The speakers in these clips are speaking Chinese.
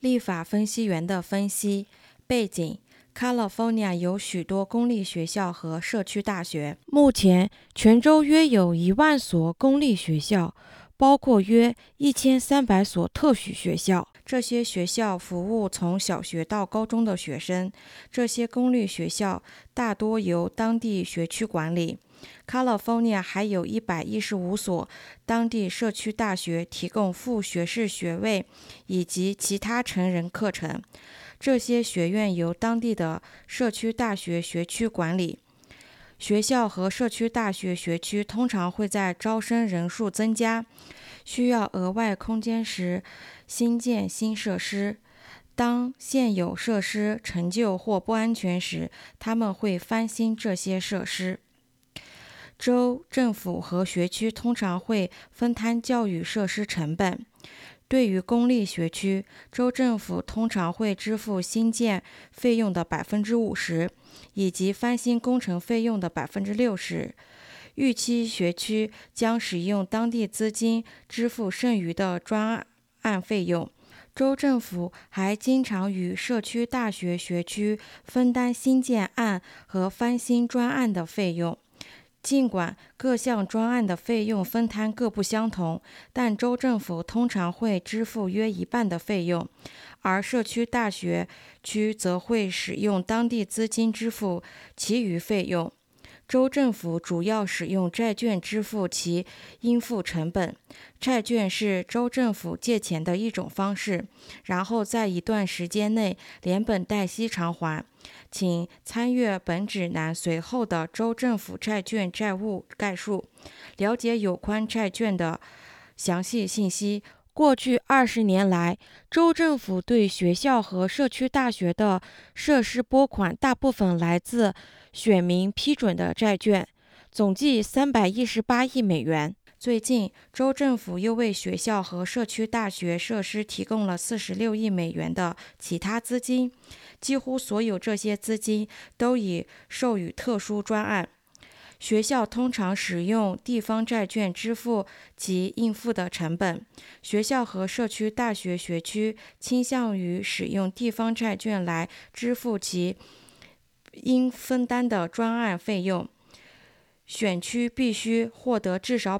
立法分析员的分析背景：California 有许多公立学校和社区大学。目前，全州约有1万所公立学校，包括约1300所特许学校。这些学校服务从小学到高中的学生。这些公立学校大多由当地学区管理。California 还有115所当地社区大学提供副学士学位以及其他成人课程。这些学院由当地的社区大学学区管理。学校和社区大学学区通常会在招生人数增加、需要额外空间时新建新设施。当现有设施陈旧或不安全时，他们会翻新这些设施。州政府和学区通常会分摊教育设施成本。对于公立学区，州政府通常会支付新建费用的50%，以及翻新工程费用的60%。预期学区将使用当地资金支付剩余的专案费用。州政府还经常与社区大学学区分担新建案和翻新专案的费用。尽管各项专案的费用分摊各不相同，但州政府通常会支付约一半的费用，而社区大学区则会使用当地资金支付其余费用。州政府主要使用债券支付其应付成本。债券是州政府借钱的一种方式，然后在一段时间内连本带息偿还。请参阅本指南随后的州政府债券债务概述，了解有关债券的详细信息。过去20年来，州政府对学校和社区大学的设施拨款大部分来自选民批准的债券，总计318亿美元。最近，州政府又为学校和社区大学设施提供了46亿美元的其他资金，几乎所有这些资金都已授予特殊专案。学校通常使用地方债券支付其应付的成本。学校和社区大学学区倾向于使用地方债券来支付其应分担的专案费用。选区必须获得至少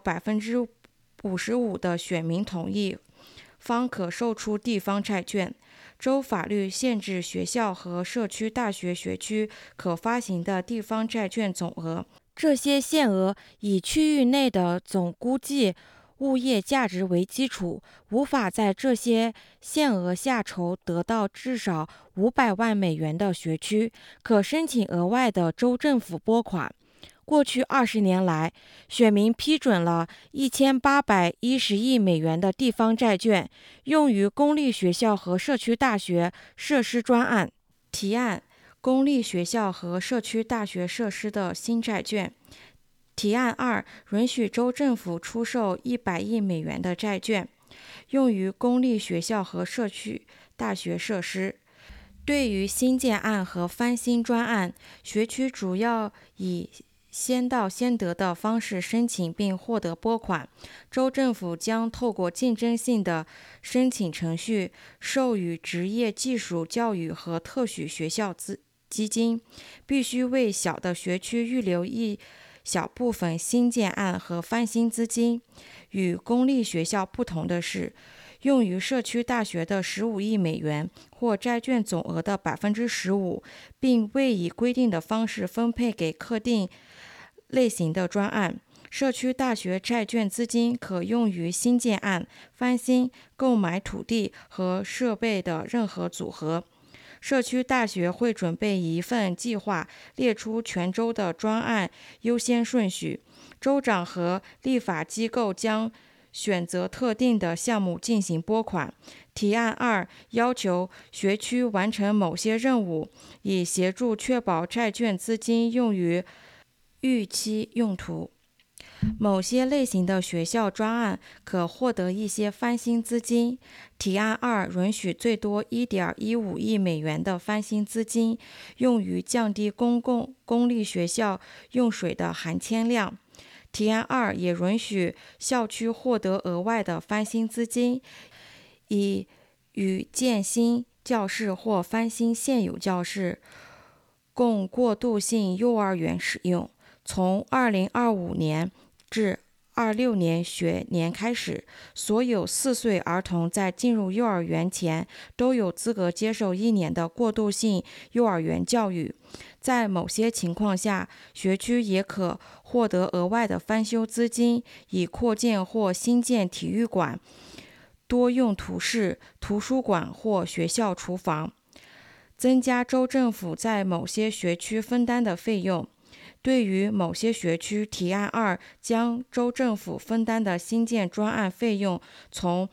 55%的选民同意，方可售出地方债券。州法律限制学校和社区大学学区可发行的地方债券总额。这些限额以区域内的总估计物业价值为基础，无法在这些限额下筹得到至少500万美元的学区，可申请额外的州政府拨款。过去20年来，选民批准了1810亿美元的地方债券，用于公立学校和社区大学设施专案。提案：公立学校和社区大学设施的新债券。提案2：允许州政府出售100亿美元的债券，用于公立学校和社区大学设施。对于新建案和翻新专案，学区主要以先到先得的方式申请并获得拨款。州政府将透过竞争性的申请程序授予职业技术教育和特许学校基金，必须为小的学区预留一小部分新建案和翻新资金。与公立学校不同的是，用于社区大学的15亿美元或债券总额的15%，并未以规定的方式分配给特定类型的专案。社区大学债券资金可用于新建案、翻新、购买土地和设备的任何组合。社区大学会准备一份计划，列出全州的专案优先顺序。州长和立法机构将选择特定的项目进行拨款。提案2要求学区完成某些任务，以协助确保债券资金用于预期用途。某些类型的学校专案可获得一些翻新资金。提案2允许最多1.15亿美元的翻新资金，用于降低公立学校用水的含铅量。提案2也允许校区获得额外的翻新资金，以与建新教室或翻新现有教室，供过渡性幼儿园使用。从2025年至26年学年开始，所有4岁儿童在进入幼儿园前都有资格接受1年的过渡性幼儿园教育。在某些情况下，学区也可获得额外的翻修资金，以扩建或新建体育馆、多用途室、图书馆或学校厨房，增加州政府在某些学区分担的费用。对于某些学区，提案2将州政府分担的新建专案费用从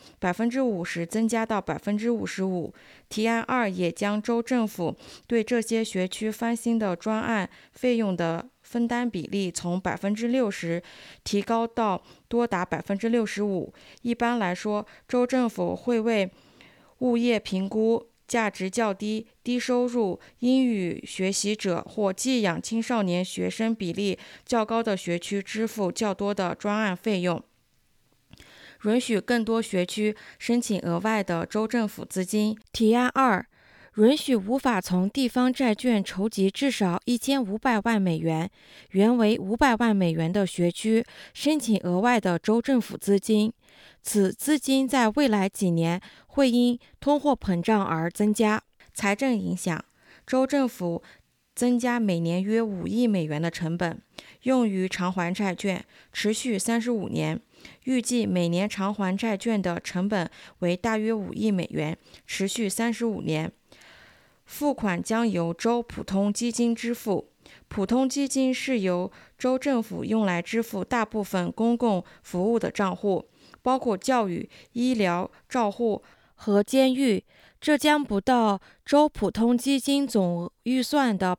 50% 增加到 55%。提案2也将州政府对这些学区翻新的专案费用的分担比例从 60% 提高到多达 65%。一般来说，州政府会为物业评估价值较低、低收入、英语学习者或寄养青少年学生比例较高的学区支付较多的专案费用，允许更多学区申请额外的州政府资金。提案2允许无法从地方债券筹集至少1500万美元，原为500万美元的学区申请额外的州政府资金。此资金在未来几年会因通货膨胀而增加。财政影响：州政府增加每年约5亿美元的成本，用于偿还债券，持续35年。预计每年偿还债券的成本为大约5亿美元，持续35年。付款将由州普通基金支付。普通基金是由州政府用来支付大部分公共服务的账户，包括教育、医疗、照护和监狱。这将不到州普通基金总预算的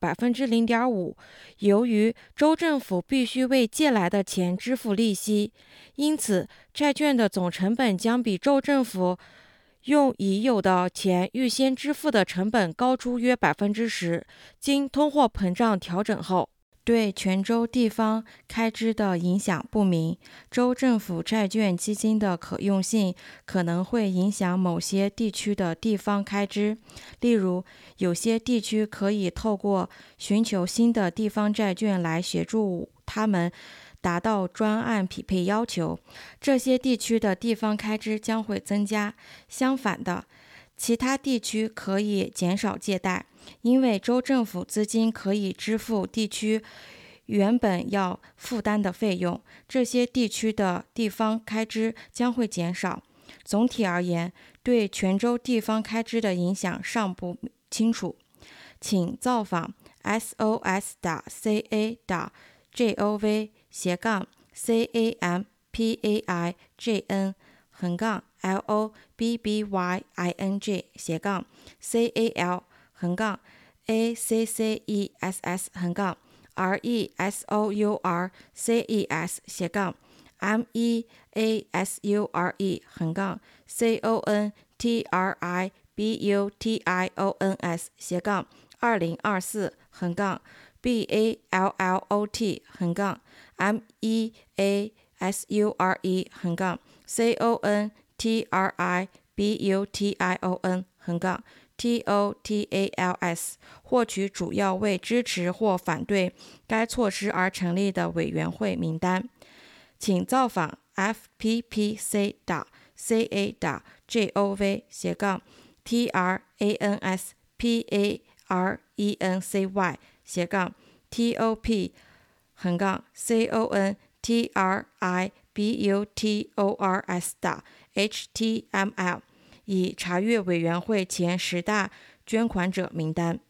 0.5%。由于州政府必须为借来的钱支付利息，因此债券的总成本将比州政府用已有的钱预先支付的成本高出约 10%。经通货膨胀调整后，对全州地方开支的影响不明。州政府债券基金的可用性可能会影响某些地区的地方开支，例如，有些地区可以透过寻求新的地方债券来协助他们达到专案匹配要求，这些地区的地方开支将会增加。相反的，其他地区可以减少借贷，因为州政府资金可以支付地区原本要负担的费用，这些地区的地方开支将会减少。总体而言，对全州地方开支的影响尚不清楚。请造访 SOS-2024-2024-2024-2024-CONTRIBUTION-CONSALS 获取主要为支持或反对该措施而成立的委员会名单。请造访 fppc.transay.gov/top-transay.html 以查阅委员会前10大捐款者名单。